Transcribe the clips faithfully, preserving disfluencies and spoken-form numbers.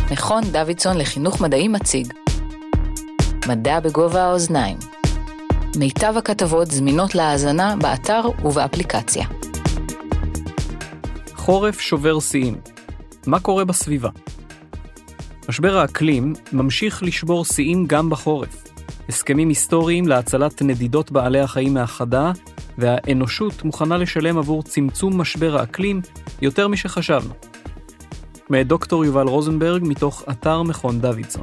מכון דוידסון לחינוך מדעי מציג מדע בגובה האוזניים. מיטב הכתבות זמינות להאזנה באתר ובאפליקציה. חורף שובר שיאים. מה קורה בסביבה? משבר האקלים ממשיך לשבור שיאים גם בחורף. הסכמים היסטוריים להצלת נדידות בעלי החיים מהחדה, והאנושות מוכנה לשלם עבור צמצום משבר האקלים יותר משחשבנו. מדוקטור יובל רוזנברג מתוך אתר מכון דוידסון.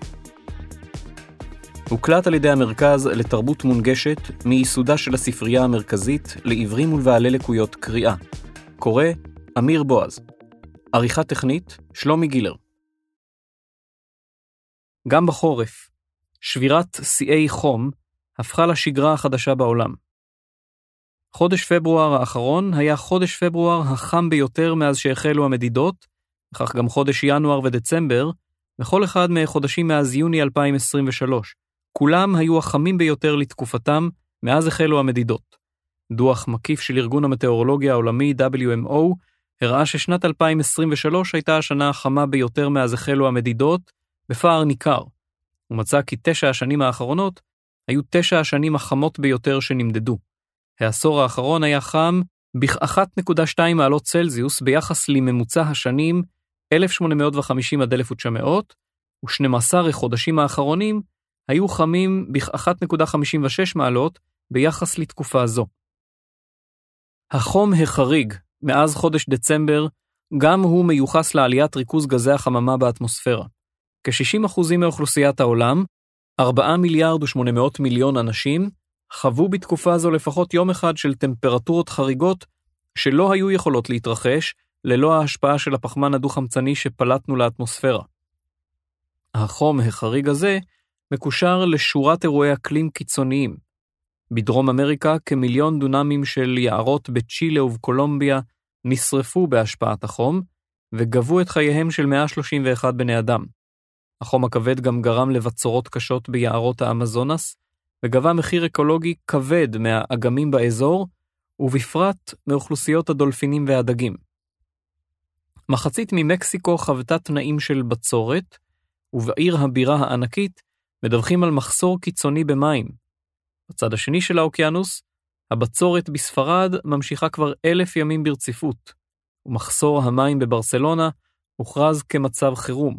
הוקלט על ידי המרכז לתרבות מונגשת מייסודה של הספרייה המרכזית לעיוורים ולבעלי לקויות קריאה. קורא אמיר בועז. עריכה טכנית שלומי גילר. גם בחורף, שבירת שיאי חום הפכה לשגרה החדשה בעולם. חודש פברואר האחרון היה חודש פברואר החם ביותר מאז שהחלו המדידות, וכך גם חודש ינואר ודצמבר, וכל אחד מהחודשים מאז יוני אלפיים עשרים ושלוש. כולם היו החמים ביותר לתקופתם מאז החלו המדידות. דוח מקיף של ארגון המטאורולוגיה העולמי דאבליו אם או הראה ששנת אלפיים עשרים ושלוש הייתה השנה החמה ביותר מאז החלו המדידות, בפער ניכר. הוא מצא כי תשע השנים האחרונות היו תשע השנים החמות ביותר שנמדדו. העשור האחרון היה חם ב-אחת נקודה שתיים מעלות צלזיוס ביחס לממוצע השנים אלף שמונה מאות וחמישים עד אלף תשע מאות, ו-שנים עשר החודשים האחרונים היו חמים ב-אחת נקודה חמישים ושש מעלות ביחס לתקופה זו. החום החריג מאז חודש דצמבר גם הוא מיוחס לעליית ריכוז גזי החממה באטמוספירה. כ-שישים אחוז מאוכלוסיית העולם, ארבעה מיליארד ושמונה מאות מיליון אנשים, חוו בתקופה זו לפחות יום אחד של טמפרטורות חריגות שלא היו יכולות להתרחש ללא ההשפעה של הפחמן הדו-חמצני שפלטנו לאטמוספירה. החום החריג הזה מקושר לשורת אירועי אקלים קיצוניים. בדרום אמריקה כמיליון דונמים של יערות בצ'ילה ובקולומביה נשרפו בהשפעת החום, וגבו את חייהם של מאה שלושים ואחד בני אדם. החום הכבד גם גרם לבצורות קשות ביערות האמזונס, וגבה מחיר אקולוגי כבד מהאגמים באזור, ובפרט מאוכלוסיות הדולפינים והדגים. מחצית ממקסיקו חוותה תנאים של בצורת, ובעיר הבירה הענקית מדווחים על מחסור קיצוני במים. בצד השני של האוקיינוס, הבצורת בספרד ממשיכה כבר אלף ימים ברציפות, ומחסור המים בברסלונה הוכרז כמצב חירום.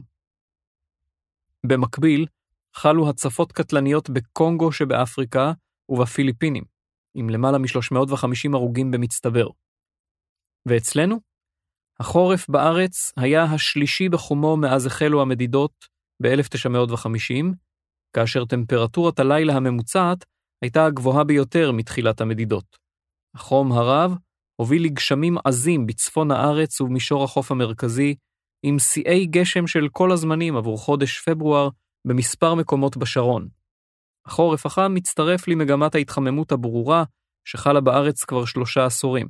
במקביל, חלו הצפות קטלניות בקונגו שבאפריקה ובפיליפינים, עם למעלה מ-שלוש מאות וחמישים הרוגים במצטבר. ואצלנו, החורף בארץ היה השלישי בחומו מאז החלו המדידות ב-אלף תשע מאות וחמישים, כאשר טמפרטורת הלילה הממוצעת הייתה הגבוהה ביותר מתחילת המדידות. החום הרב הוביל לגשמים עזים בצפון הארץ ובמישור החוף המרכזי, עם שיאי גשם של כל הזמנים עבור חודש פברואר במספר מקומות בשרון. החורף החם מצטרף למגמת ההתחממות הברורה שחלה בארץ כבר שלושה עשורים.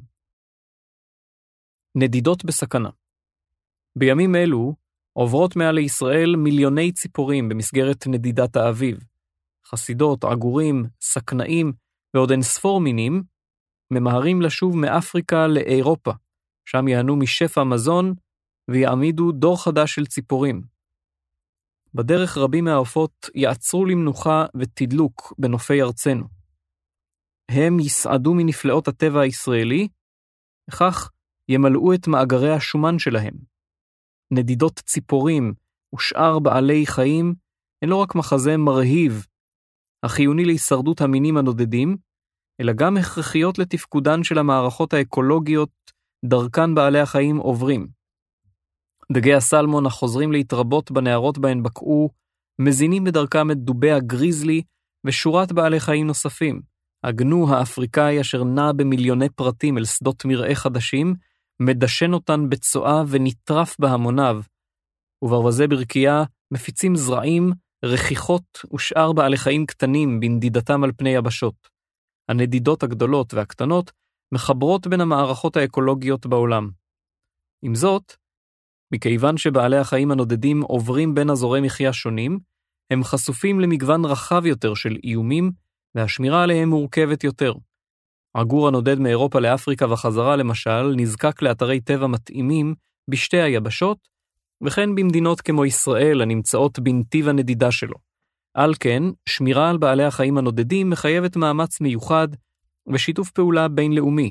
נדידות בסכנה. בימים אלו עוברות מעל לישראל מיליוני ציפורים במסגרת נדידת האביב. חסידות, עגורים, סכנאים ועוד אין ספור מינים ממהרים לשוב מאפריקה לאירופה, שם יענו משפע מזון ויעמידו דור חדש של ציפורים. בדרך רבים מהעופות יעצרו למנוחה ותדלוק בנופי ארצנו. הם יסעדו מנפלאות הטבע הישראלי, וכך ימלאו את מאגרי השומן שלהם. נדידות ציפורים ושאר בעלי חיים הן לא רק מחזה מרהיב, החיוני להישרדות המינים הנודדים, אלא גם הכרחיות לתפקודן של המערכות האקולוגיות דרכן בעלי החיים עוברים. דגי הסלמון החוזרים להתרבות בנהרות בהן בקעו, מזינים בדרכם את דובי הגריזלי ושורת בעלי חיים נוספים. הגנו האפריקאי אשר נע במיליוני פרטים אל שדות מרעה חדשים, מדשן אותן בצועה ונטרף בהמוניו, וברווזי ברקייה מפיצים זרעים, רכיכות ושאר בעלי חיים קטנים בנדידתם על פני יבשות. הנדידות הגדולות והקטנות מחברות בין המערכות האקולוגיות בעולם. עם זאת, מכיוון שבעלי החיים הנודדים עוברים בין אזורי מחיה שונים, הם חשופים למגוון רחב יותר של איומים, והשמירה עליהם מורכבת יותר. עגור הנודד מאירופה לאפריקה וחזרה למשל, נזקק לאתרי טבע מתאימים בשתי היבשות, וכן במדינות כמו ישראל הנמצאות בנתיב הנדידה שלו. על כן, שמירה על בעלי החיים הנודדים מחייבת מאמץ מיוחד ושיתוף פעולה בינלאומי.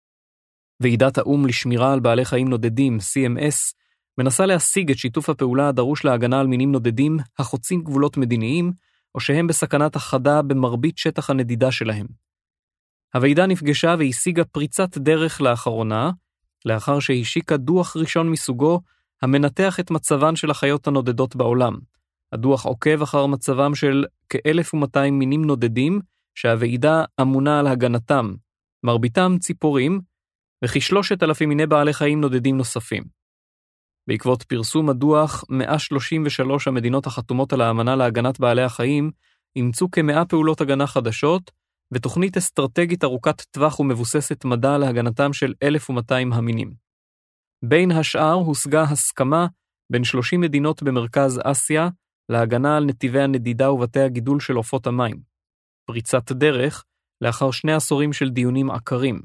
ועידת האום לשמירה על בעלי חיים נודדים, סי אם אס, מנסה להשיג את שיתוף הפעולה הדרוש להגנה על מינים נודדים החוצים גבולות מדיניים, או שהם בסכנת החדה במרבית שטח הנדידה שלהם. הוועידה נפגשה והשיגה פריצת דרך לאחרונה, לאחר שהשיקה דוח ראשון מסוגו, המנתח את מצבן של החיות הנודדות בעולם. הדוח עוקב אחר מצבם של כ-אלף ומאתיים מינים נודדים, שהוועידה אמונה על הגנתם, מרביתם ציפורים, וכ-שלושת אלפים מיני בעלי חיים נודדים נוספים. בעקבות פרסום הדוח, מאה שלושים ושלוש המדינות החתומות על האמנה להגנת בעלי החיים, אימצו כמאה פעולות הגנה חדשות, ותוכנית אסטרטגית ארוכת טווח ומבוססת מדע להגנתם של אלף ומאתיים המינים. בין השאר הושגה הסכמה בין שלושים מדינות במרכז אסיה, להגנה על נתיבי הנדידה ובתי הגידול של עופות המים. פריצת דרך לאחר שני עשורים של דיונים עקרים.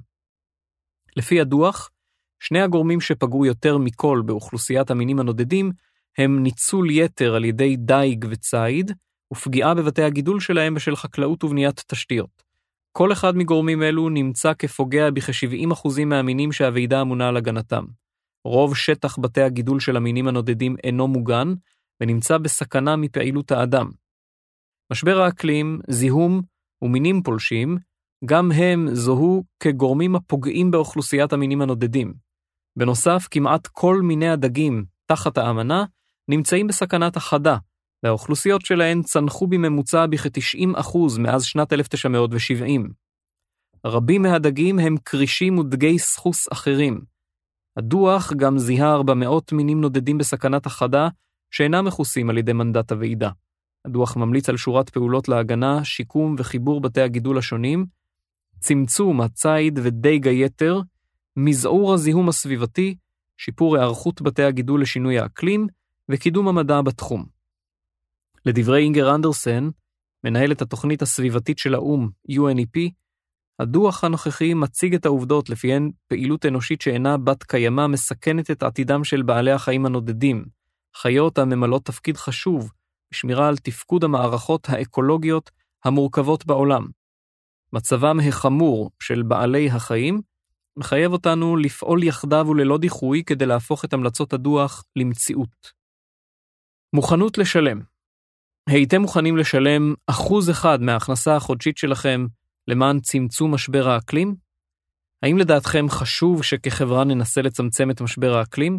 לפי הדוח, שני הגורמים שפגעו יותר מכל באוכלוסיית המינים הנודדים, הם ניצול יתר על ידי דייג וציד, ופגיעה בבתי הגידול שלהם בשל חקלאות ובניית תשתיות. כל אחד מגורמים אלו נמצא כפוגע בכ-שבעים אחוז מהמינים שהוועידה אמונה על הגנתם. רוב שטח בתי הגידול של המינים הנודדים אינו מוגן, ונמצא בסכנה מפעילות האדם. משבר האקלים, זיהום ומינים פולשים, גם הם זוהו כגורמים הפוגעים באוכלוסיית המינים הנודדים. בנוסף, כמעט כל מיני הדגים תחת האמנה נמצאים בסכנת החדה, והאוכלוסיות שלהן צנחו בממוצע בכ-תשעים אחוז מאז שנת אלף תשע מאות שבעים. רבים מהדגים הם קרישים ודגי סחוס אחרים. הדוח גם זיהה ארבע מאות מינים נודדים בסכנת החדה, שאינם מכוסים על ידי מנדט הוועידה. הדוח ממליץ על שורת פעולות להגנה, שיקום וחיבור בתי הגידול השונים, צמצום הציד ודייג היתר, מזעור הזיהום הסביבתי, שיפור הערכות בתי הגידול לשינוי האקלים, וקידום המדע בתחום. לדברי אינגר אנדרסן, מנהלת התוכנית הסביבתית של האום, יו אן אי פי, הדוח הנוכחי מציג את העובדות לפיהן פעילות אנושית שאינה בת קיימה מסכנת את עתידם של בעלי החיים הנודדים, חיות הממלאות תפקיד חשוב בשמירה על תפקוד המערכות האקולוגיות המורכבות בעולם. מצבם החמור של בעלי החיים מחייב אותנו לפעול יחדיו וללא דיחוי כדי להפוך את המלצות הדוח למציאות. מוכנות לשלם. הייתם מוכנים לשלם אחוז אחד מההכנסה החודשית שלכם למען צמצום משבר האקלים? האם לדעתכם חשוב שכחברה ננסה לצמצם את משבר האקלים?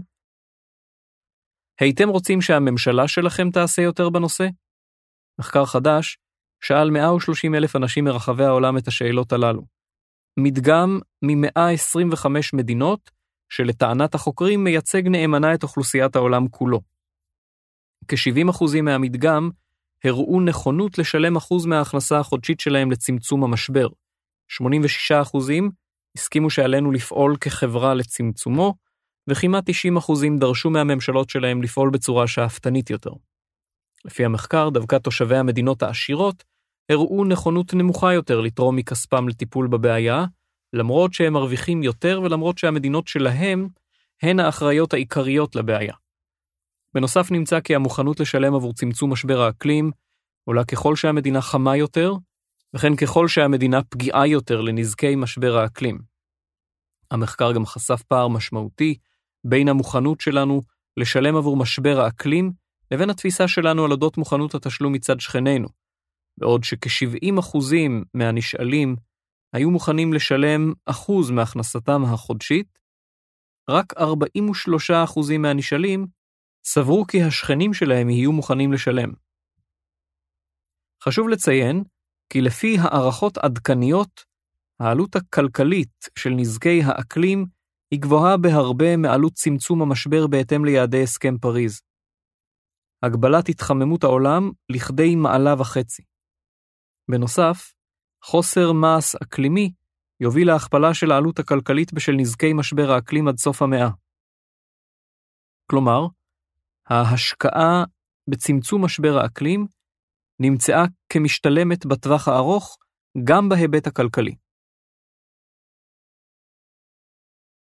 הייתם רוצים שהממשלה שלכם תעשה יותר בנושא? מחקר חדש שאל מאה ושלושים אלף אנשים מרחבי העולם את השאלות הללו. מדגם מ-מאה עשרים וחמש מדינות, שלטענת החוקרים מייצג נאמנה את אוכלוסיית העולם כולו. כ-שבעים אחוז מהמדגם הראו נכונות לשלם אחוז מההכנסה החודשית שלהם לצמצום המשבר. שמונים ושישה אחוז הסכימו שעלינו לפעול כחברה לצמצומו, וכמעט תשעים אחוז דרשו מהממשלות שלהם לפעול בצורה שאפתנית יותר. לפי המחקר, דווקא תושבי המדינות העשירות הראו נכונות נמוכה יותר לתרום מכספם לטיפול בבעיה, למרות שהם מרוויחים יותר ולמרות שהמדינות שלהם הן האחראיות העיקריות לבעיה. בנוסף נמצא כי המוכנות לשלם עבור צמצום משבר האקלים עולה ככל שהמדינה חמה יותר, וכן ככל שהמדינה פגיעה יותר לנזקי משבר האקלים. המחקר גם חשף פער משמעותי בין המוכנות שלנו לשלם עבור משבר האקלים לבין התפיסה שלנו על אודות מוכנות התשלום מצד שכנינו, בעוד שכ-שבעים אחוז מהנשאלים היו מוכנים לשלם אחוז מהכנסתם החודשית, רק ארבעים ושלושה אחוז מהנשאלים סברו כי השכנים שלהם יהיו מוכנים לשלם. חשוב לציין כי לפי הערכות עדכניות, העלות הכלכלית של נזקי האקלים היא גבוהה בהרבה מעלות צמצום המשבר בהתאם ליעדי הסכם פריז. הגבלת התחממות העולם לכדי מעלה וחצי. בנוסף, חוסר מעש אקלימי יוביל להכפלה של העלות הכלכלית בשל נזקי משבר האקלים עד סוף המאה. כלומר, ההשקעה בצמצום משבר האקלים נמצאה כמשתלמת בטווח הארוך גם בהיבט הכלכלי.